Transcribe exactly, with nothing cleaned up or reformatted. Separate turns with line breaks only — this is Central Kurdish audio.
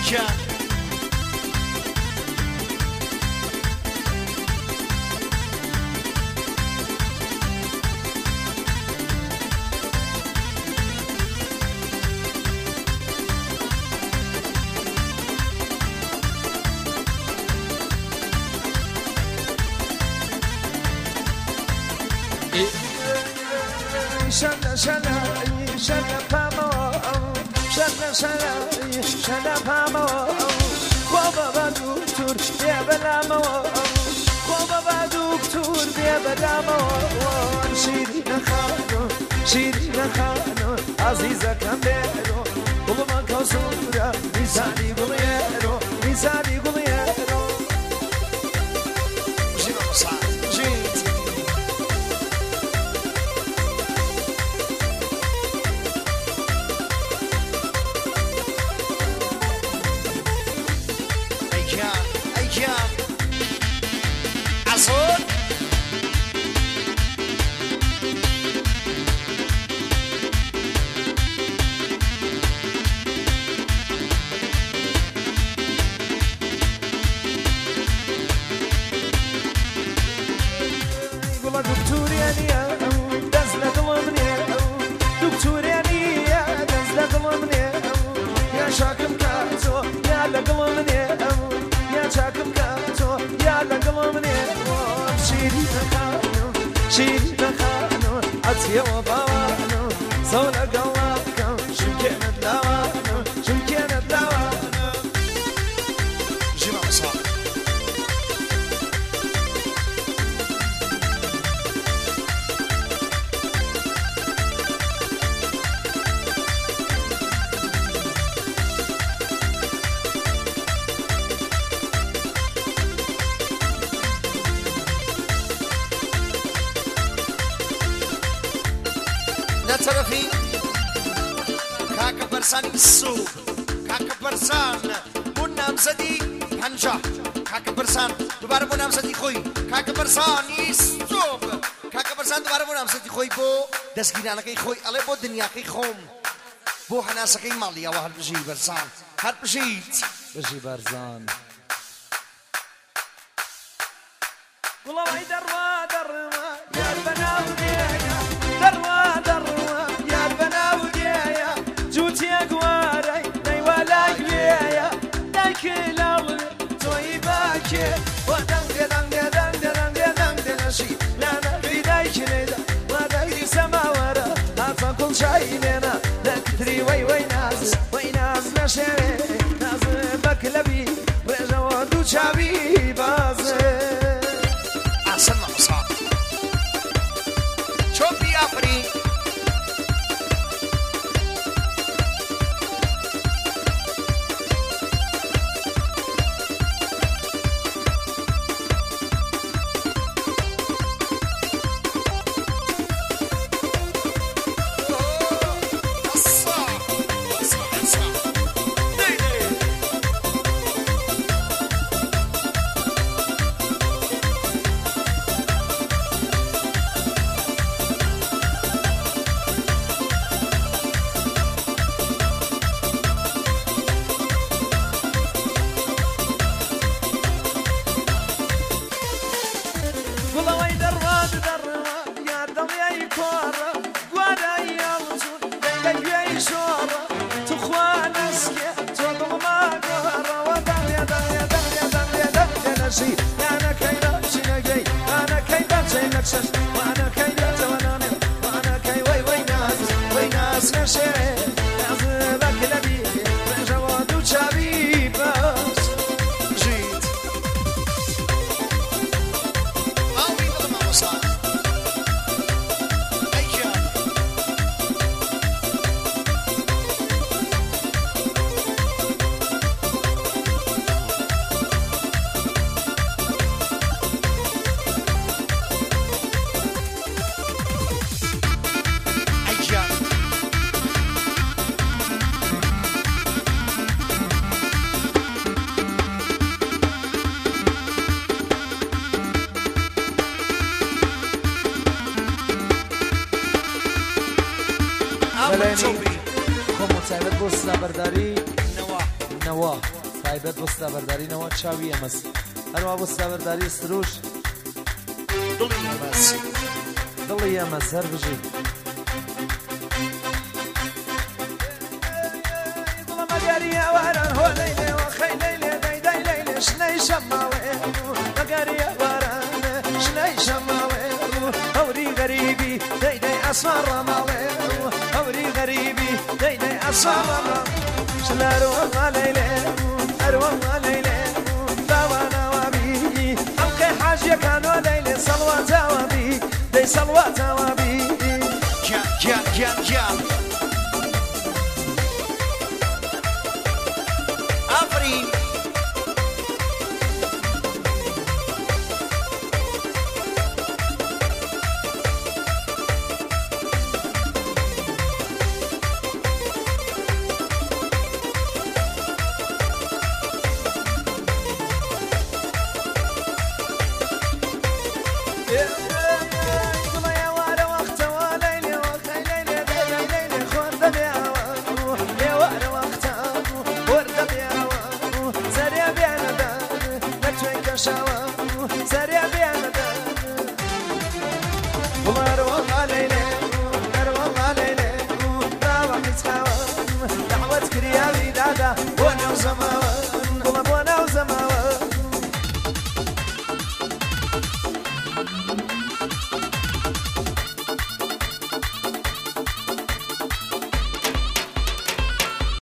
جان
شلا شلا شلا پامو شلا شلا شلا پامو خواب با دکتر بیا بلامو خواب با دکتر بیا بلامو شیرین خانم شیرین خانم عزیزکم برو قلبم کاسورا میزانی گلیرو میزانی گلیرو
جيبها مصعد جيت أيام أيام عصور
دكتور يعني دزل ظلمني دكتور يعني دزل ظلمني يا شاكم كاتو يا لقلمني يا شاكم كاتو يا لقلمني شيرين خانو شيرين خانو عطيه وبوانو زول قلبكم شمكنت لوانو شمكنت لوانو
جيبها مصعد نترفي كاكا برسان السوق كاكا برسان منام زدي هنجح كاكا برسان دوباره منام زدي خوي كاكا برسان السوق كاكا برسان دوباره منام زدي خوي بو دسگیرانه کی خوي الله بو دنیا کی خوم بو حناسه کی مالیا وهل بجي برسان هر بجيت
بجي برزان والله ما دروا دروا يا البناوي دروا دروا يا البناوي جوتي اقواري داي ولا يا دايك لو تويباك ودنگ دنگ دنگ دنگ دنگ نشي لا لا بيدايك ندا وداي سما ورا عارفه كل شيء لنا دكتري وي وي ناس وي ناس نشري ناس بكلبي رجوا دو شابي باز
احسن مصعد شو بيافري
أنا كيدا شنقي أنا كيدا شنقشش وأنا كيدا جواناني وأنا كي وي وي ناس وي ناس نشري ناس بكلبي جواد وشابي بس
جيت أوي لما مصعد أيام
خب مصاحبت با سبرداری
نواه
نواه تایبەت بۆ ستابەردارینەوە چاوی ئەمەس هەروە بۆ ستابەرداری سروش
دڵی ئەمەس
دڵی ئەمەس هەر بژی مەگەری ئەواران هۆ لەیلێ وەخەی لەیلێ دەیدەی لەیلێ شنەی شەماڵێ مەگەری ئەواران شنەی شەماڵێ هەوری غەریبی دەیدەی ئەسمان ڕەماڵێ هەوری غەریبی دەیدەی ئەسمان ڕەماڵێ شلەروەما لەیلێ ئەروەما لەیلێ داوانەوەبی ئەڵقەی حاجیەکانۆ لەیلێ سەڵواتاوەبی دەی سەڵواتاوەبی
گیان گیان گیان گیان ئافرین
Yeah.